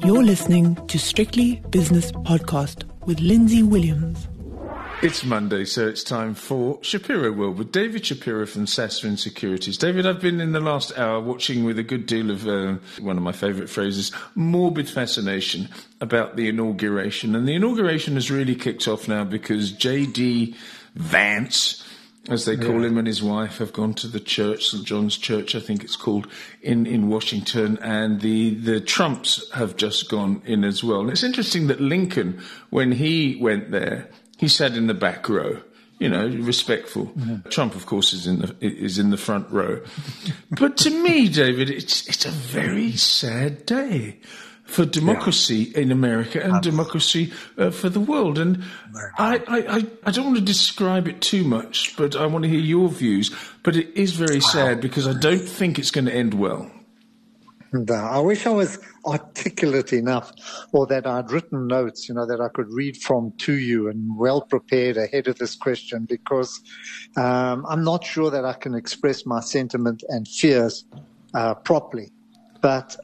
You're listening to Strictly Business Podcast with Lindsay Williams. It's Monday, so it's time for Shapiro World with David Shapiro from Sasfin Securities. David, I've been in the last hour watching with a good deal of, one of my favourite phrases, morbid fascination about the inauguration. And the inauguration has really kicked off now because J.D. Vance, as they call him, and his wife have gone to the church, St. John's Church, I think it's called, in Washington, and the Trumps have just gone in as well. And it's interesting that Lincoln, when he went there, he sat in the back row, you know, respectful. Mm-hmm. Trump, of course, is in the front row. But to me, David, it's a very sad day for democracy in America and democracy for the world. And I don't want to describe it too much, but I want to hear your views. But it is very sad because I don't think it's going to end well. No, I wish I was articulate enough, or that I'd written notes, that I could read from to you and well prepared ahead of this question, because I'm not sure that I can express my sentiment and fears properly. But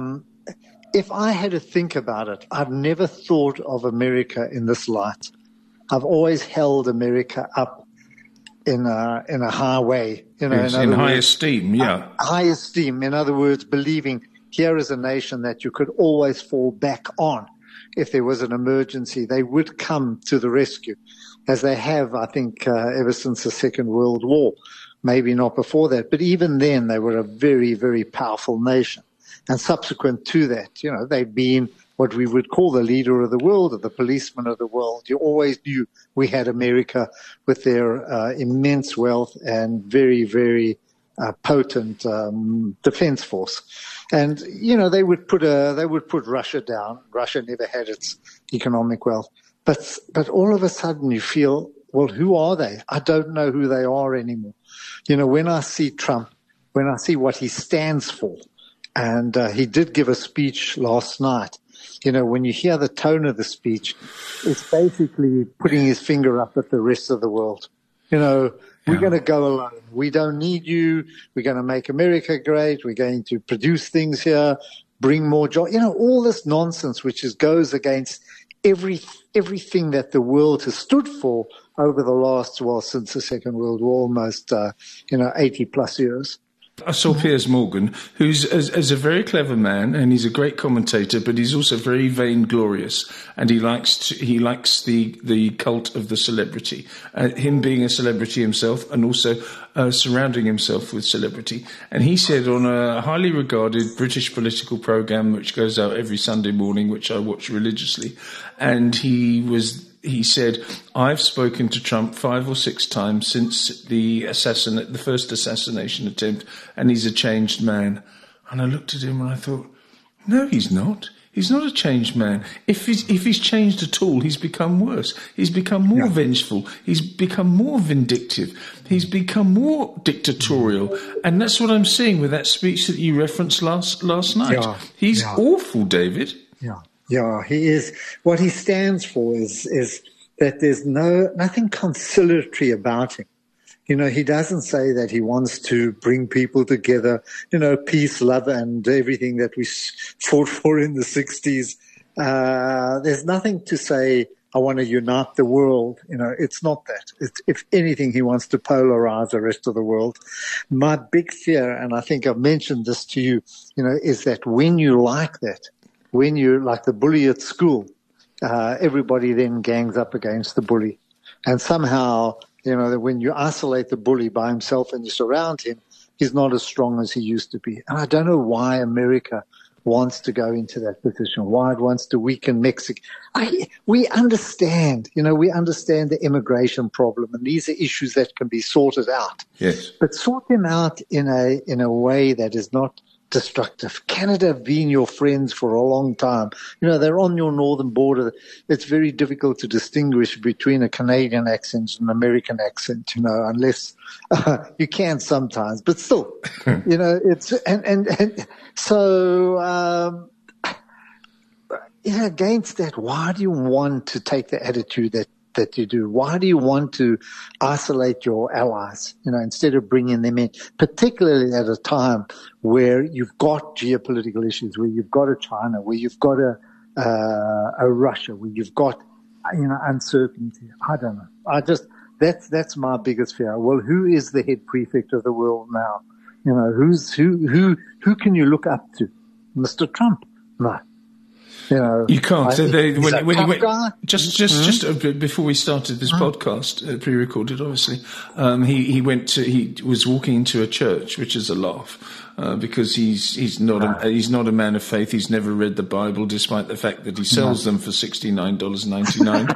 if I had to think about it, I've never thought of America in this light. I've always held America up in a high way, in high esteem, high esteem. In other words, believing here is a nation that you could always fall back on if there was an emergency. They would come to the rescue, as they have, I think, ever since the Second World War. Maybe not before that, but even then they were a very, very powerful nation. And subsequent to that, they've been what we would call the leader of the world, or the policeman of the world. You always knew we had America with their immense wealth and very, very potent defense force. And they would put Russia down. Russia never had its economic wealth, but all of a sudden you feel, well, who are they? I don't know who they are anymore. When I see Trump, when I see what he stands for. And he did give a speech last night. When you hear the tone of the speech, it's basically putting his finger up at the rest of the world. We're going to go alone. We don't need you. We're going to make America great. We're going to produce things here, bring more jobs. All this nonsense which goes against everything that the world has stood for over the last, since the Second World War, almost 80 plus years. I saw Piers Morgan, who's as a very clever man, and he's a great commentator, but he's also very vainglorious, and he likes the cult of the celebrity, him being a celebrity himself, and also surrounding himself with celebrity. And he said on a highly regarded British political programme which goes out every Sunday morning, which I watch religiously, and he said, I've spoken to Trump 5 or 6 times since the first assassination attempt, and he's a changed man. And I looked at him and I thought, no, he's not. He's not a changed man. If he's changed at all, he's become worse. He's become more vengeful. He's become more vindictive. He's become more dictatorial. And that's what I'm seeing with that speech that you referenced last night. He's awful, David. Yeah, he is. What he stands for is that there's nothing conciliatory about him. He doesn't say that he wants to bring people together, peace, love, and everything that we fought for in the 60s. There's nothing to say, I want to unite the world. It's not that. If anything, he wants to polarize the rest of the world. My big fear, and I think I've mentioned this to you, is that when you like that, when you're like the bully at school, everybody then gangs up against the bully. And somehow, when you isolate the bully by himself and you surround him, he's not as strong as he used to be. And I don't know why America wants to go into that position, why it wants to weaken Mexico. We understand, we understand the immigration problem, and these are issues that can be sorted out. Yes. But sort them out in a way that is not destructive. Canada have been your friends for a long time. They're on your northern border. It's very difficult to distinguish between a Canadian accent and an American accent, unless you can sometimes, but still, it's, and so, against that, why do you want to take the attitude that that you do? Why do you want to isolate your allies, instead of bringing them in, particularly at a time where you've got geopolitical issues, where you've got a China, where you've got a Russia, where you've got, uncertainty? I don't know. That's my biggest fear. Well, who is the head prefect of the world now? Who can you look up to? Mr. Trump? No. You can't. Just before we started this podcast, pre-recorded, obviously, he was walking into a church, which is a laugh, because he's not a man of faith. He's never read the Bible, despite the fact that he sells them for $69.99.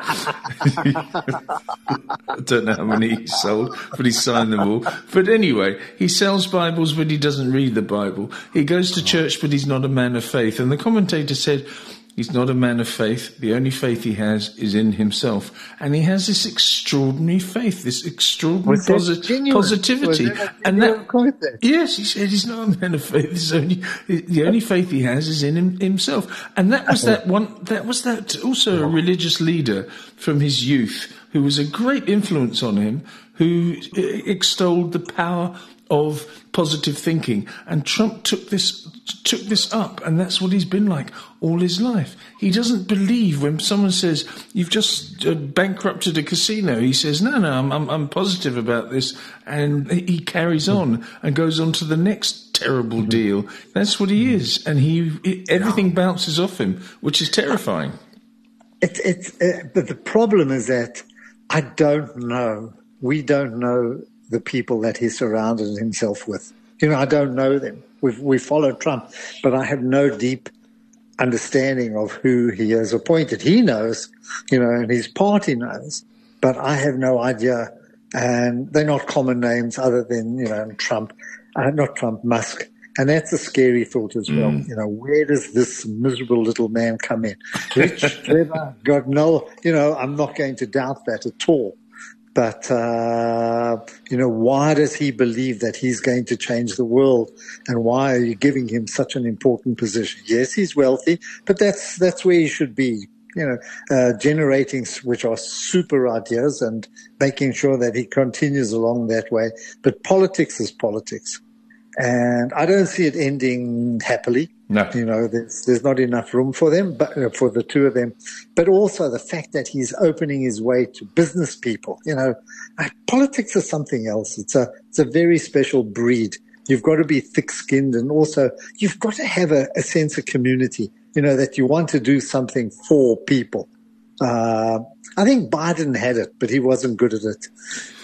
I don't know how many he sold, but he signed them all. But anyway, he sells Bibles, but he doesn't read the Bible. He goes to church, but he's not a man of faith. And the commentator said, he's not a man of faith. The only faith he has is in himself. And he has this extraordinary faith, this extraordinary positivity. Yes, he said he's not a man of faith. The only faith he has is in himself. And that was also a religious leader from his youth who was a great influence on him, who extolled the power of positive thinking. And Trump took this up, and that's what he's been like all his life. He doesn't believe when someone says, you've just bankrupted a casino. He says, no, I'm positive about this. And he carries on and goes on to the next terrible deal. That's what he is. And everything bounces off him, which is terrifying. But the problem is that we don't know the people that he surrounded himself with. I don't know them. We follow Trump, but I have no deep understanding of who he has appointed. He knows, and his party knows, but I have no idea. And they're not common names other than, Trump, not Trump, Musk. And that's a scary thought as well. Where does this miserable little man come in? Rich, clever, God, no, I'm not going to doubt that at all. But, why does he believe that he's going to change the world? And why are you giving him such an important position? Yes, he's wealthy, but that's where he should be, generating, which are super ideas and making sure that he continues along that way. But politics is politics. And I don't see it ending happily. No. There's not enough room for them, but for the two of them. But also the fact that he's opening his way to business people. Politics is something else. It's a very special breed. You've got to be thick-skinned, and also you've got to have a sense of community. That you want to do something for people. I think Biden had it, but he wasn't good at it.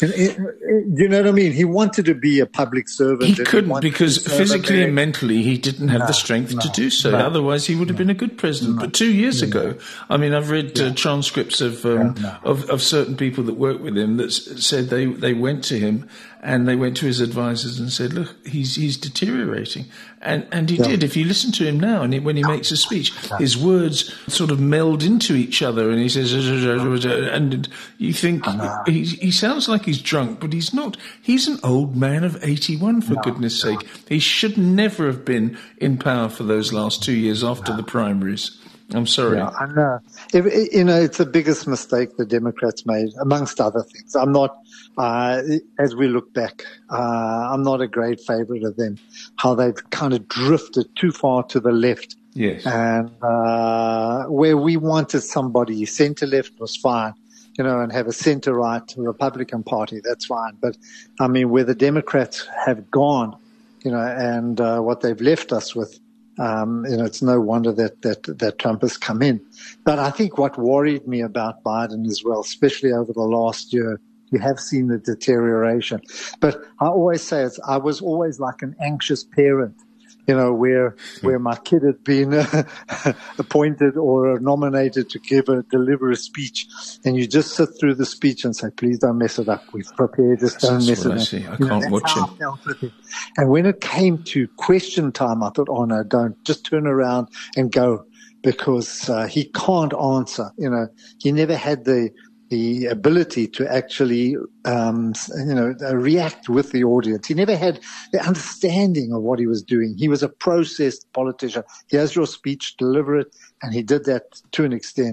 You know what I mean? He wanted to be a public servant. He couldn't, because physically and mentally he didn't have the strength to do so. Otherwise he would have been a good president. But 2 years ago, I've read transcripts of certain people that work with him that said they went to him and they went to his advisors and said, look, he's deteriorating. And he did. If you listen to him now, and when he makes a speech, his words sort of meld into each other, and he says, and you think he sounds like he's drunk, but he's not. He's an old man of 81, for goodness sake. He should never have been in power for those last 2 years after the primaries. I'm sorry. Yeah, I know. It's the biggest mistake the Democrats made, amongst other things. I'm not, as we look back, I'm not a great favorite of them, how they've kind of drifted too far to the left. Yes. And where we wanted somebody center-left was fine, and have a center-right Republican Party, that's fine. But, where the Democrats have gone, and what they've left us with, it's no wonder that Trump has come in. But I think what worried me about Biden as well, especially over the last year, you have seen the deterioration. But I always say I was always like an anxious parent, where my kid had been appointed or nominated to deliver a speech, and you just sit through the speech and say, please don't mess it up. We've prepared, just don't mess it up. I can't watch it. And when it came to question time, I thought, oh no, don't, just turn around and go, because he can't answer. He never had the ability to actually, react with the audience. He never had the understanding of what he was doing. He was a processed politician. Here's your speech, deliver it. And he did that to an extent,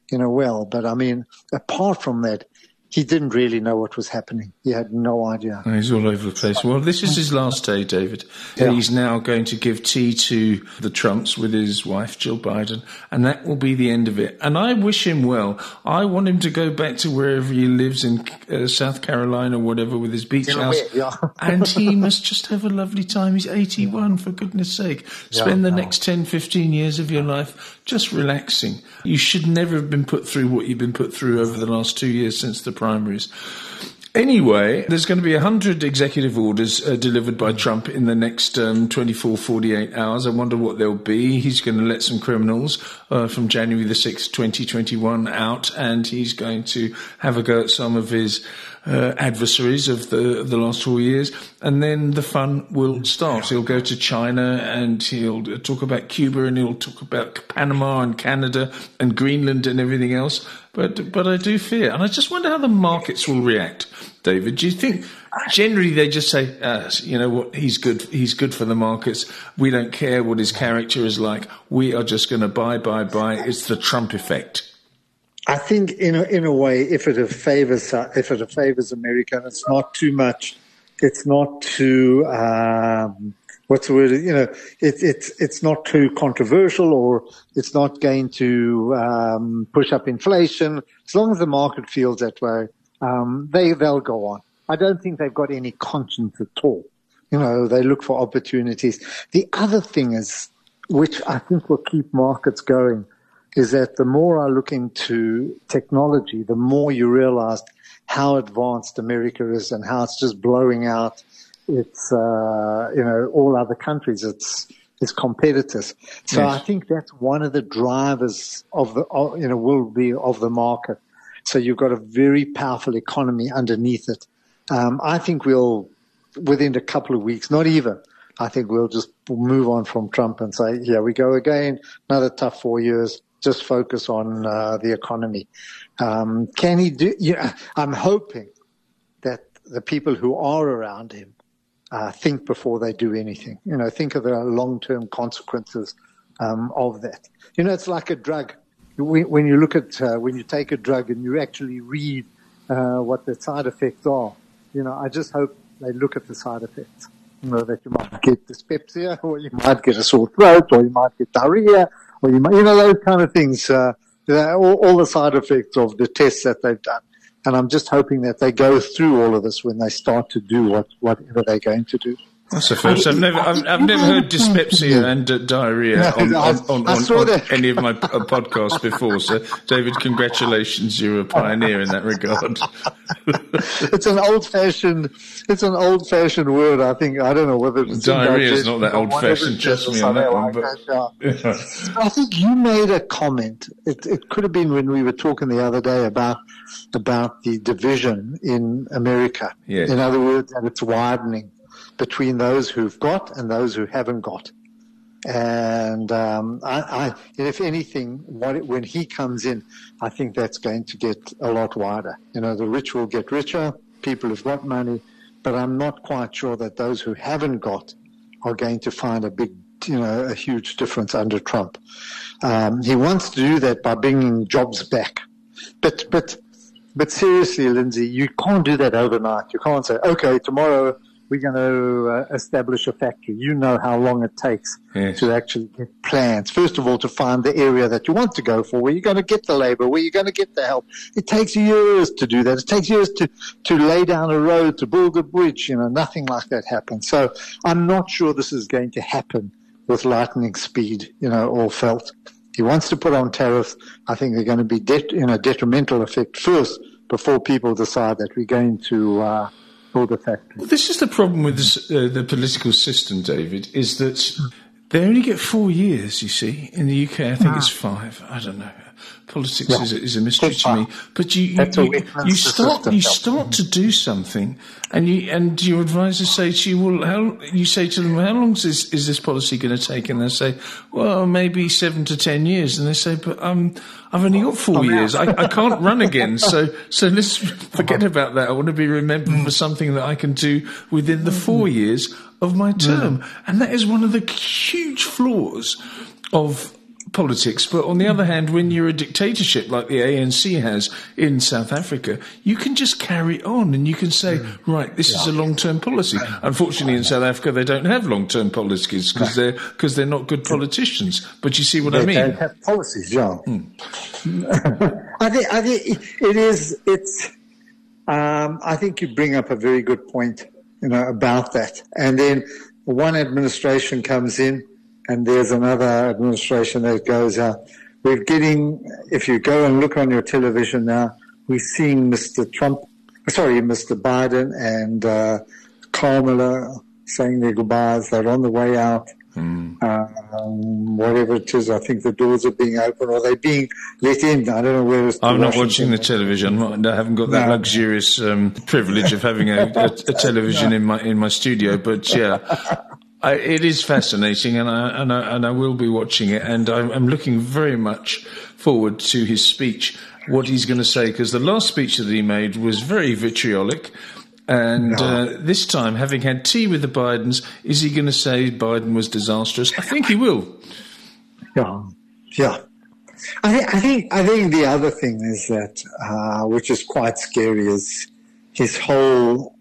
well. But I mean, apart from that, he didn't really know what was happening. He had no idea. He's all over the place. Well, this is his last day, David. Yeah. He's now going to give tea to the Trumps with his wife, Jill Biden, and that will be the end of it. And I wish him well. I want him to go back to wherever he lives in South Carolina or whatever with his beach house. Yeah. And he must just have a lovely time. He's 81, for goodness sake. Spend the next 10, 15 years of your life just relaxing. You should never have been put through what you've been put through over the last 2 years since the primaries. Anyway, there's going to be 100 executive orders delivered by Trump in the next 24, 48 hours. I wonder what they'll be. He's going to let some criminals from January the 6th, 2021 out, and he's going to have a go at some of his adversaries of the last 4 years, and then the fun will start. He'll go to China and he'll talk about Cuba and he'll talk about Panama and Canada and Greenland and everything else. But I do fear, and I just wonder how the markets will react. David, do you think generally they just say, you know what, he's good for the markets. We don't care what his character is like. We are just going to buy. It's the Trump effect. I think in a way, if it favors America, and it's not too much, it's not too what's the word? It's not too controversial, or it's not going to push up inflation. As long as the market feels that way, they'll go on. I don't think they've got any conscience at all. They look for opportunities. The other thing is, which I think will keep markets going, is that the more I look into technology, the more you realize how advanced America is and how it's just blowing out its, all other countries, its competitors. So yes. I think that's one of the drivers of the market. So you've got a very powerful economy underneath it. I think within a couple of weeks, not even, I think we'll just move on from Trump and say, here we go again, another tough 4 years. Just focus on the economy. Can he do? I'm hoping that the people who are around him think before they do anything. Think of the long-term consequences of that. It's like a drug. When you look at when you take a drug and you actually read what the side effects are, I just hope they look at the side effects. That you might get dyspepsia, or you might get a sore throat, or you might get diarrhea. Or those kind of things, all the side effects of the tests that they've done. And I'm just hoping that they go through all of this when they start to do whatever they're going to do. That's the first. I've never heard dyspepsia and diarrhea on any of my podcasts before. So, David, congratulations! You're a pioneer in that regard. It's an old-fashioned word. I think. I don't know whether it's diarrhea is not that old-fashioned. Trust me on that one. But I think you made a comment. It could have been when we were talking the other day about the division in America. Yes. In other words, that it's widening between those who've got and those who haven't got. And if anything, when he comes in, I think that's going to get a lot wider. The rich will get richer, people who've got money, but I'm not quite sure that those who haven't got are going to find a huge difference under Trump. He wants to do that by bringing jobs back. But seriously, Lindsay, you can't do that overnight. You can't say, okay, tomorrow we're going to establish a factory. You know how long it takes to actually get plans. First of all, to find the area that you want to go for, where you're going to get the labor, where you're going to get the help. It takes years to do that. It takes years to lay down a road, to build a bridge. Nothing like that happens. So I'm not sure this is going to happen with lightning speed, all felt. He wants to put on tariffs. I think they're going to be detrimental effect first before people decide that we're going to build a factory. Well, this is the problem with the political system, David, is that they only get 4 years, you see. In the UK, I think it's 5. I don't know. Politics is a mystery to me. But you start to do something, and your advisors say to you, well, you say to them, how long is this policy going to take? And they say, well, maybe 7 to 10 years. And they say, but I've only got 4 years. I can't run again. So let's forget about that. I want to be remembered for something that I can do within the 4 years of my term. And that is one of the huge flaws of politics, but on the other hand, when you're a dictatorship like the ANC has in South Africa, you can just carry on and you can say, right, this is a long-term policy. Unfortunately, in South Africa, they don't have long-term policies because they're not good politicians. But you see what I mean? They don't have policies, yeah. I think it is. It's. I think you bring up a very good point, about that. And then one administration comes in, and there's another administration that goes out. We're getting, if you go and look on your television now, we're seeing Mr. Biden and Kamala saying their goodbyes. They're on the way out. Whatever it is, I think the doors are being opened or they're being let in. I don't know where it's. I'm not watching the television. I haven't got that luxurious privilege of having a television in my studio. But yeah. It is fascinating, and I will be watching it, and I'm looking very much forward to his speech, what he's going to say, because the last speech that he made was very vitriolic, and this time, having had tea with the Bidens, is he going to say Biden was disastrous? I think he will. Yeah. I think the other thing is that, which is quite scary, is his whole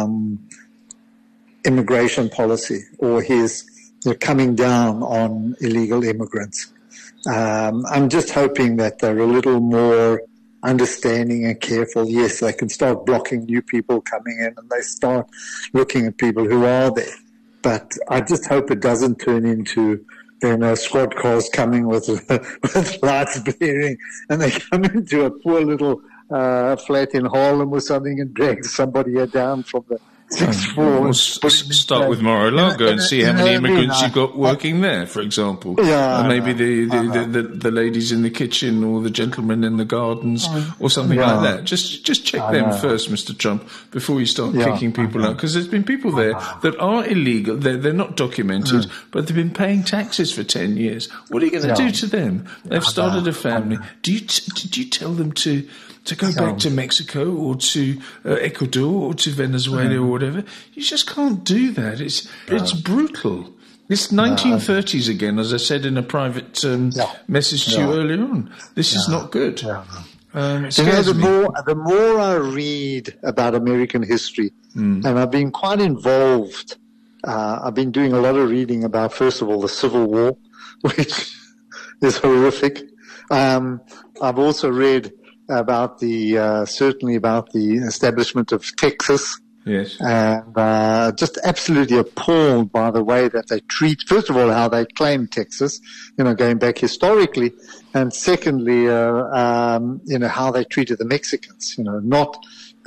immigration policy, or his coming down on illegal immigrants. I'm just hoping that they're a little more understanding and careful. Yes, they can start blocking new people coming in and they start looking at people who are there. But I just hope it doesn't turn into squad cars coming with lights blaring and they come into a poor little flat in Harlem or something and drag somebody down from the sixth floor. We'll start with Mar-a-Lago and see how many immigrants you've got working there, for example. Yeah, maybe the ladies in the kitchen or the gentlemen in the gardens or something like that. Just check them first, Mr. Trump, before you start kicking people out. Because there's been people there that are illegal. They're not documented, but they've been paying taxes for 10 years. What are you going to do to them? They've started a family. Did you tell them to go back to Mexico or to Ecuador or to Venezuela or whatever? You just can't do that. It's brutal. It's 1930s again, as I said in a private message to you earlier on. This is not good. The more I read about American history, and I've been quite involved, I've been doing a lot of reading about, first of all, the Civil War, which is horrific. I've also read about certainly about the establishment of Texas. Yes. And just absolutely appalled by the way that they treat, first of all, how they claim Texas, going back historically, and secondly, how they treated the Mexicans, not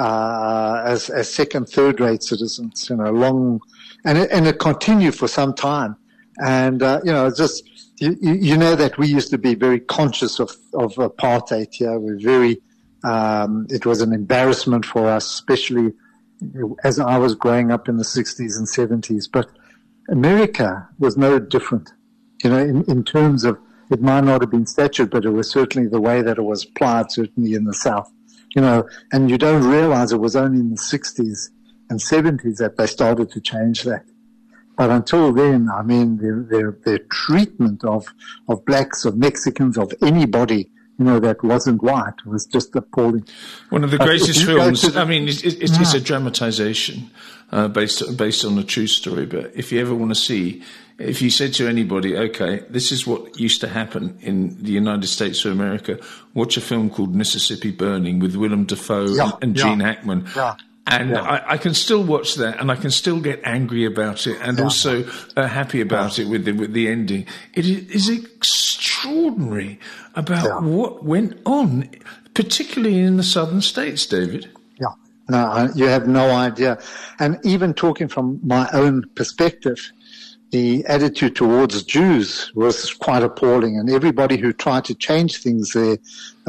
as second, third-rate citizens, and it continued for some time. And, just, that we used to be very conscious of apartheid here. We're very, it was an embarrassment for us, especially as I was growing up in the 60s and 70s. But America was no different, in terms of, it might not have been statute, but it was certainly the way that it was applied, certainly in the South, and you don't realize it was only in the 60s and 70s that they started to change that. But until then, I mean, their treatment of blacks, of Mexicans, of anybody, that wasn't white was just appalling. One of the greatest films. I mean, it's a dramatization based on a true story. But if you ever want to see, if you said to anybody, okay, this is what used to happen in the United States of America, watch a film called Mississippi Burning with Willem Dafoe and Gene Hackman. Yeah. And I can still watch that, and I can still get angry about it, and also happy about it with the ending. It is extraordinary about what went on, particularly in the southern states, David. Yeah, no, you have no idea. And even talking from my own perspective, the attitude towards Jews was quite appalling, and everybody who tried to change things there,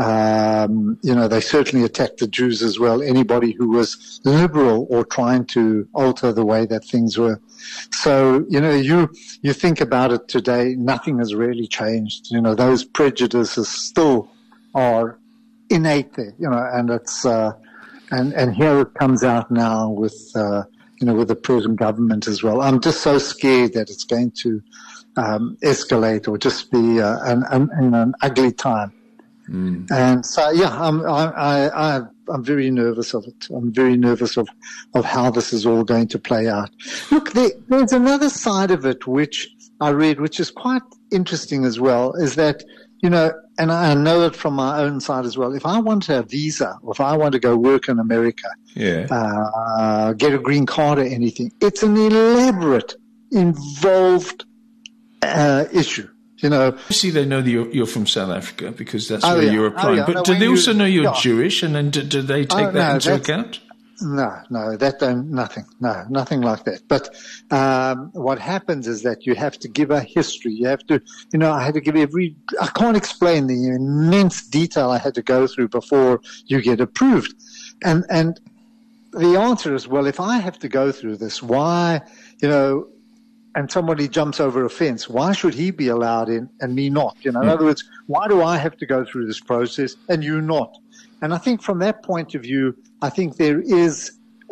they certainly attacked the Jews as well. Anybody who was liberal or trying to alter the way that things were. So, you think about it today, nothing has really changed. Those prejudices still are innate there, and it's, and here it comes out now with the present government as well. I'm just so scared that it's going to escalate or just be an ugly time. And so, I'm very nervous of it. I'm very nervous of how this is all going to play out. Look, there's another side of it which I read, which is quite interesting as well, is that, and I know it from my own side as well. If I want a visa, or if I want to go work in America, get a green card or anything, it's an elaborate, involved issue. Obviously they know that you're from South Africa because that's where you're applying. But do they also know you're Jewish, and then do they take that into account? No, nothing like that. But what happens is that you have to give a history. You have to, I had to give I can't explain the immense detail I had to go through before you get approved. And the answer is, well, if I have to go through this, why, and somebody jumps over a fence, why should he be allowed in and me not? In other words, why do I have to go through this process and you not? And I think from that point of view, I think there is,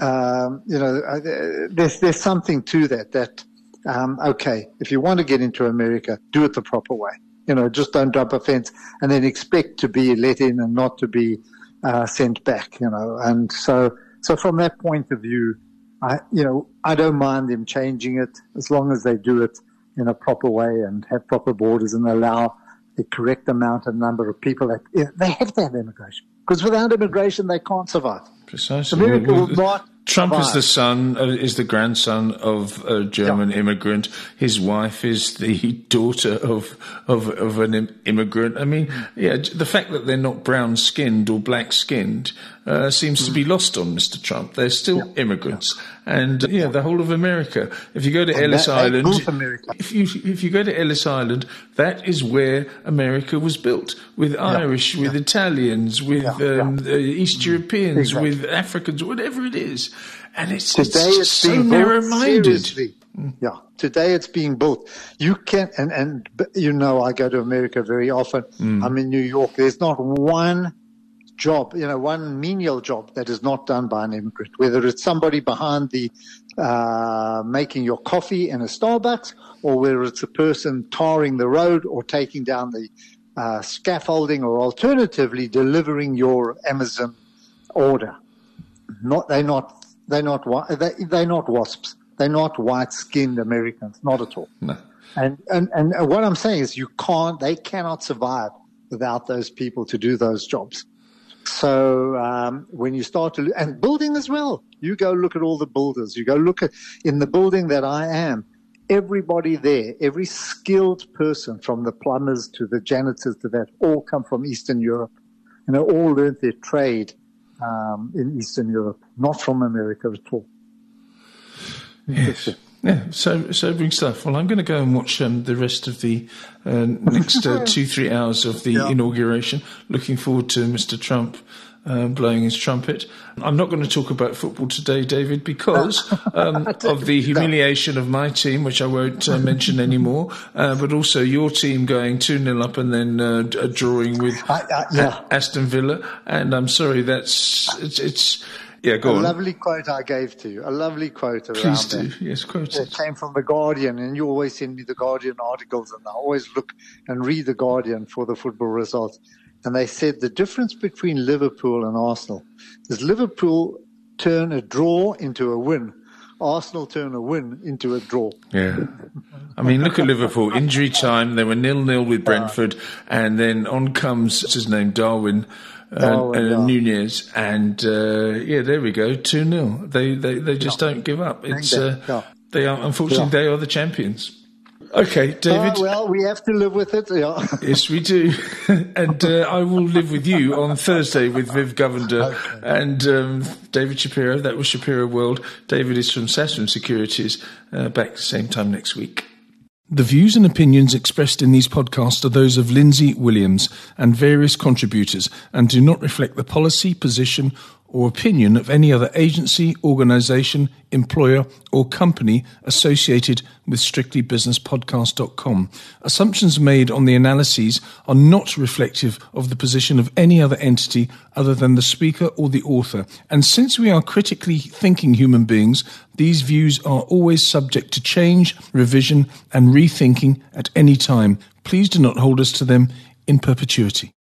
there's something to that, okay, if you want to get into America, do it the proper way. Just don't jump a fence and then expect to be let in and not to be sent back, And so from that point of view, I don't mind them changing it as long as they do it in a proper way and have proper borders and allow the correct amount and number of people that they have to have immigration. Because without immigration, they can't survive. Precisely. America will not Trump survive. is the grandson of a German immigrant. His wife is the daughter of an immigrant. I mean, the fact that they're not brown-skinned or black-skinned seems to be lost on Mr. Trump. They're still immigrants. And, the whole of America. If you go to Ellis Island, if you go to Ellis Island, that is where America was built, with Irish, with Italians, with East Europeans, with Africans, whatever it is. And it's so narrow-minded. Yeah, today it's being built. You can, and I go to America very often. I'm in New York. There's not one job, one menial job that is not done by an immigrant, whether it's somebody behind the making your coffee in a Starbucks, or whether it's a person tarring the road or taking down the scaffolding, or alternatively delivering your Amazon order. They're not WASPs. They're not white-skinned Americans, not at all. No. And what I'm saying is they cannot survive without those people to do those jobs. So when you start to, and building as well, you go look at all the builders. You go look at, in the building that I am, everybody there, every skilled person, from the plumbers to the janitors to that, all come from Eastern Europe. And they all learned their trade in Eastern Europe, not from America at all. Yes. Yeah, so sobering stuff. Well, I'm going to go and watch the rest of the next 2-3 hours of the inauguration. Looking forward to Mr. Trump blowing his trumpet. I'm not going to talk about football today, David, because of the humiliation of my team, which I won't mention anymore, but also your team going 2-0 up and then drawing with Aston Villa. And I'm sorry, it's yeah, go on. A lovely quote I gave to you. A lovely quote around Please do. that. Yes, quote it. It came from The Guardian, and you always send me The Guardian articles, and I always look and read The Guardian for the football results. And they said the difference between Liverpool and Arsenal is Liverpool turn a draw into a win. Arsenal turn a win into a draw. Yeah. I mean, look at Liverpool. Injury time, they were 0-0 with Brentford, and then on comes, what's his name, Darwin Nunez, and there we go, 2-0. They just don't give up. It's they are, unfortunately, they are the champions. Okay, David. Well, we have to live with it. Yeah. Yes, we do. And I will live with you on Thursday with Viv Govender and David Shapiro. That was Shapiro World. David is from Sasfin Securities. Back same time next week. The views and opinions expressed in these podcasts are those of Lindsay Williams and various contributors and do not reflect the policy, position or opinion of any other agency, organisation, employer or company associated with strictlybusinesspodcast.com. Assumptions made on the analyses are not reflective of the position of any other entity other than the speaker or the author. And since we are critically thinking human beings, these views are always subject to change, revision and rethinking at any time. Please do not hold us to them in perpetuity.